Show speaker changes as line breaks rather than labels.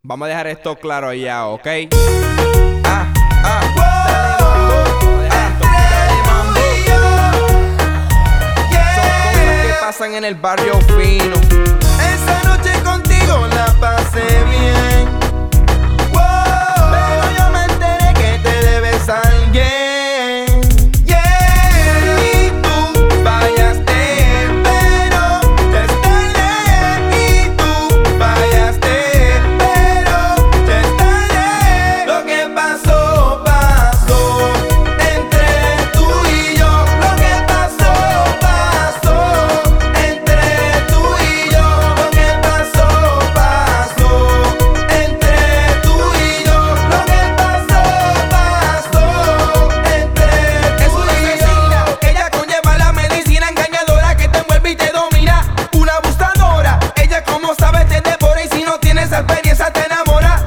Vamos a dejar esto claro ya, ¿ok? Pasan en el barrio fino.
Esa noche contigo la pasé bien. Pero yo me enteré que te debes a alguien. Y tú fallaste, pero ya es tarde. Y tú fallaste, pero ya es tarde. Lo que pasó, pasó entre tú y yo. Lo que pasó, pasó. Experiencia te enamora.